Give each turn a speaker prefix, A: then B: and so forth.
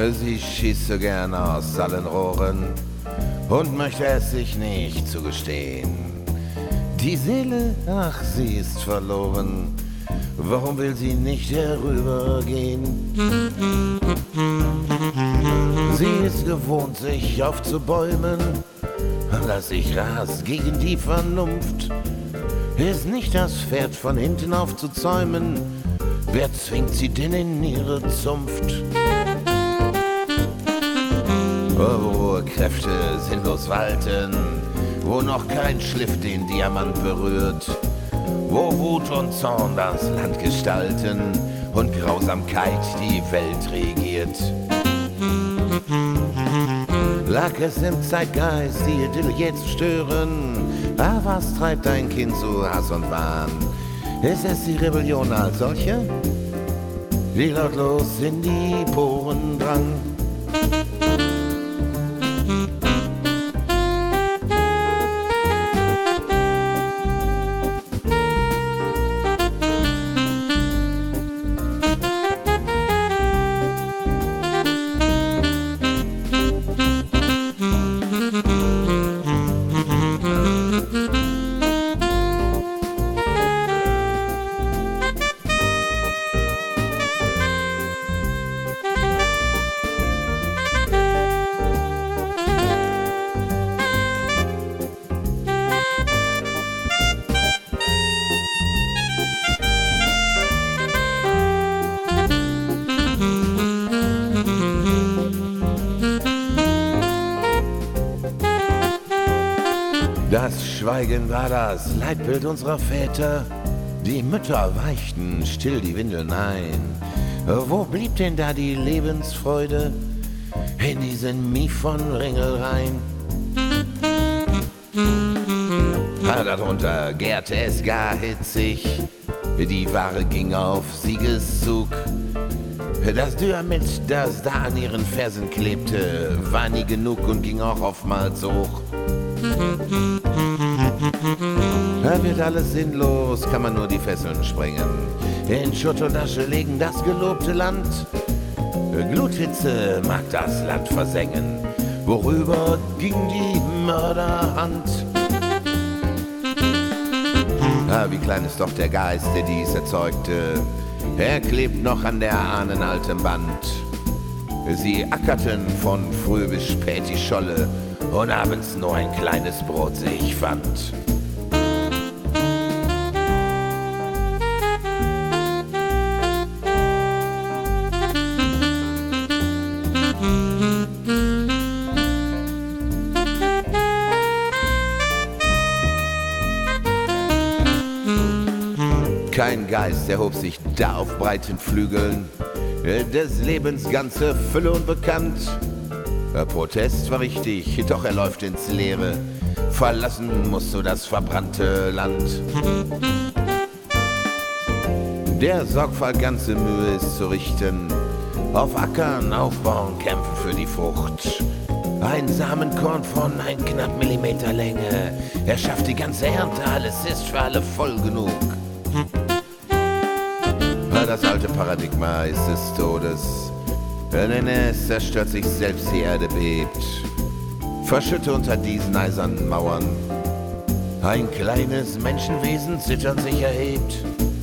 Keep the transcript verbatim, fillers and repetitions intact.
A: Sie schießt so gern aus allen Rohren und möchte es sich nicht zugestehen. Die Seele, ach, sie ist verloren. Warum will sie nicht herübergehen? Sie ist gewohnt, sich aufzubäumen, dass sich rast gegen die Vernunft. Ist nicht das Pferd von hinten aufzuzäumen, wer zwingt sie denn in ihre Zunft? Wo Kräfte sinnlos walten, wo noch kein Schliff den Diamant berührt, wo Wut und Zorn das Land gestalten und Grausamkeit die Welt regiert. Lag es im Zeitgeist, die Idylle je zu stören? Ah, was treibt ein Kind zu Hass und Wahn? Ist es die Rebellion als solche, die lautlos in die Poren drang? Das Schweigen war das Leitbild unserer Väter. Die Mütter weichten still die Windeln ein. Wo blieb denn da die Lebensfreude in diesen Mief von Ringelrein? Darunter gärte es gar hitzig, die Ware ging auf Siegeszug. Das Dynamit, das da an ihren Fersen klebte, war nie genug und ging auch oftmals hoch. Da wird alles sinnlos, kann man nur die Fesseln sprengen. In Schutt und Asche legen das gelobte Land. Gluthitze mag das Land versengen. Worüber ging die Mörderhand? Ah, wie klein ist doch der Geist, der dies erzeugte. Er klebt noch an der Ahnen altem Band. Sie ackerten von früh bis spät die Scholle und abends nur ein kleines Brot sich fand. Kein Geist erhob sich da auf breiten Flügeln, des Lebens ganze Fülle unbekannt. Der Protest war richtig, doch er läuft ins Leere. Verlassen musst du das verbrannte Land. Der Sorgfalt ganze Mühe ist zu richten. Auf Ackern aufbauen, kämpfen für die Frucht. Ein Samenkorn von ein knapp Millimeter Länge. Er schafft die ganze Ernte, alles ist für alle voll genug. Das alte Paradigma ist des Todes, denn es zerstört sich selbst, die Erde bebt. Verschütte unter diesen eisernen Mauern ein kleines Menschenwesen zitternd sich erhebt.